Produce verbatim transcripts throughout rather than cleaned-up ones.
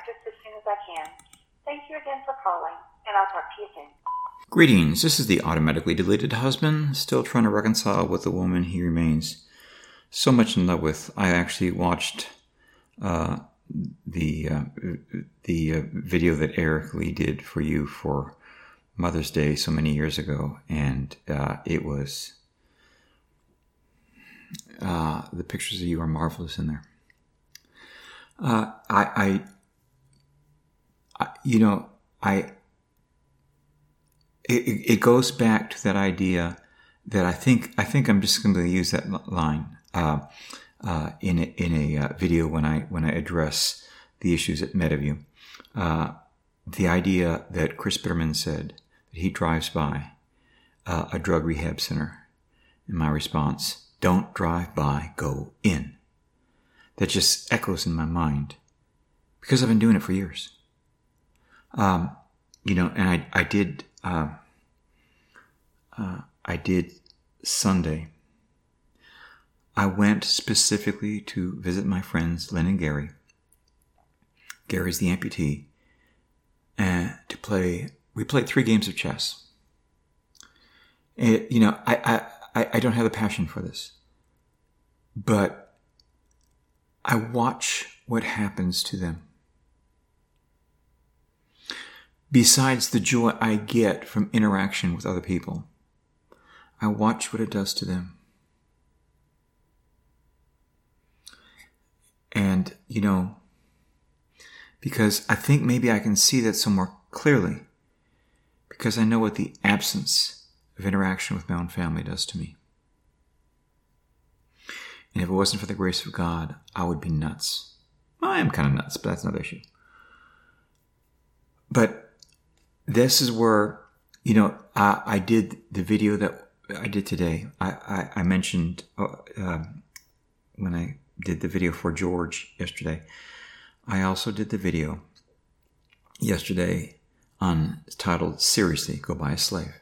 just as soon as I can. Thank you again for calling, and I'll talk to you soon. Greetings, this is the automatically deleted husband, still trying to reconcile with the woman he remains so much in love with. I actually watched uh, the uh, the uh, video that Eric Lee did for you for Mother's Day so many years ago, and uh, it was uh, the pictures of you are marvelous in there. Uh, I, I, I, you know, I. It, it goes back to that idea that I think I think I'm just going to use that line uh, uh, in a, in a uh, video when I when I address the issues at MetaView. Uh, the idea that Chris Bitterman said that he drives by uh, a drug rehab center, and my response: "Don't drive by, go in." That just echoes in my mind because I've been doing it for years. Um, you know, and I I did. Uh, uh, I did Sunday. I went specifically to visit my friends Lynn and Gary. Gary's the amputee, and to play. We played three games of chess. It, you know, I, I I don't have the passion for this, but I watch what happens to them. Besides the joy I get from interaction with other people, I watch what it does to them. And, you know, because I think maybe I can see that so more clearly, because I know what the absence of interaction with my own family does to me. And if it wasn't for the grace of God, I would be nuts. Well, I am kind of nuts, but that's another issue. But this is where, you know, I, I did the video that I did today. I, I, I mentioned uh, um, when I did the video for George yesterday, I also did the video yesterday on titled Seriously, Go Buy a Slave.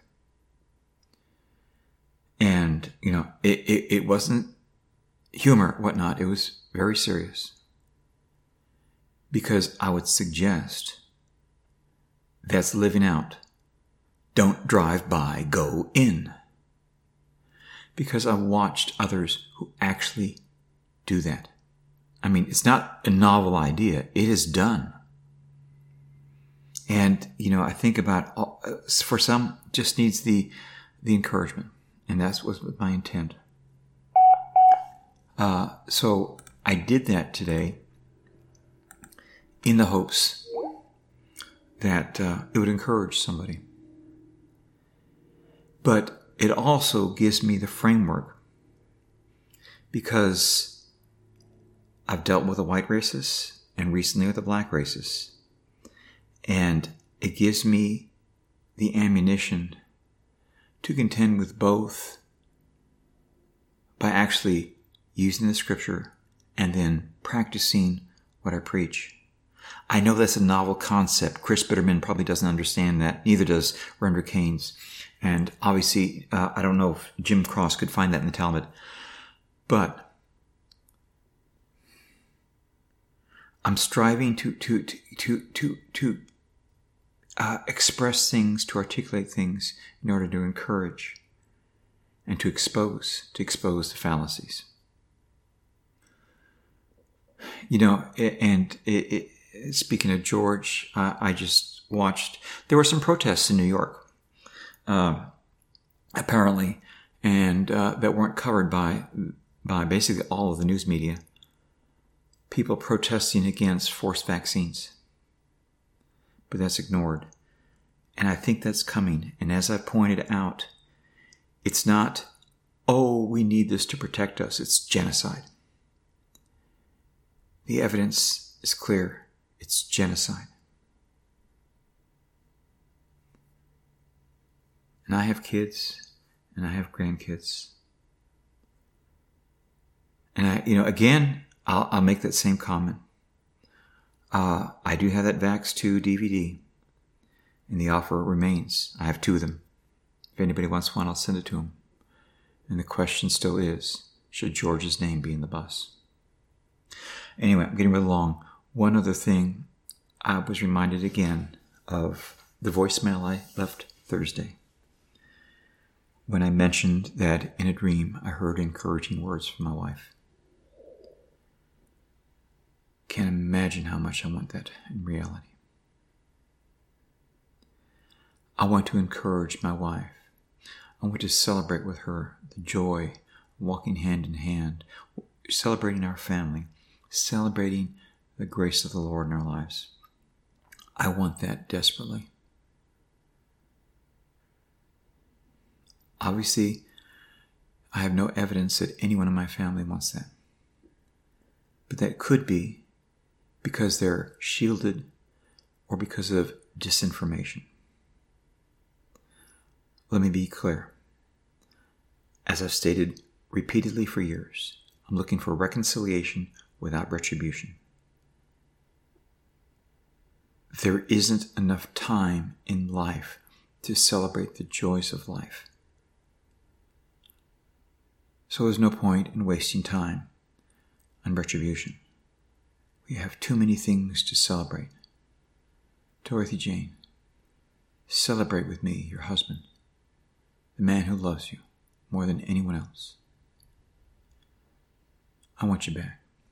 And, you know, it, it, it wasn't humor, whatnot. It was very serious. Because I would suggest that's living out. Don't drive by, go in. Because I watched others who actually do that. I mean, it's not a novel idea. It is done. And, you know, I think about, all, for some, just needs the the encouragement. And that's was my intent. Uh, so I did that today in the hopes that uh, it would encourage somebody. But it also gives me the framework because I've dealt with a white racist and recently with a black racist. And it gives me the ammunition to contend with both by actually using the scripture and then practicing what I preach. I know that's a novel concept. Chris Bitterman probably doesn't understand that. Neither does Render Keynes. And obviously, uh, I don't know if Jim Cross could find that in the Talmud. But I'm striving to to to to to, to uh, express things, to articulate things in order to encourage and to expose, to expose the fallacies. You know, and it, it speaking of George, uh, I just watched, there were some protests in New York, uh, apparently, and uh, that weren't covered by by basically all of the news media. People protesting against forced vaccines. But that's ignored. And I think that's coming. And as I pointed out, it's not, oh, we need this to protect us. It's genocide. The evidence is clear. It's genocide. And I have kids, and I have grandkids. And I, you know, again, I'll, I'll make that same comment. Uh, I do have that Vax two D V D, and the offer remains. I have two of them. If anybody wants one, I'll send it to them. And the question still is, should George's name be in the bus? Anyway, I'm getting really long. One other thing I was reminded again of the voicemail I left Thursday when I mentioned that in a dream I heard encouraging words from my wife. Can't imagine how much I want that in reality. I want to encourage my wife. I want to celebrate with her the joy, walking hand in hand, celebrating our family, celebrating the grace of the Lord in our lives. I want that desperately. Obviously, I have no evidence that anyone in my family wants that. But that could be because they're shielded or because of disinformation. Let me be clear. As I've stated repeatedly for years, I'm looking for reconciliation without retribution. There isn't enough time in life to celebrate the joys of life. So there's no point in wasting time on retribution. We have too many things to celebrate. Dorothy Jane, celebrate with me, your husband, the man who loves you more than anyone else. I want you back.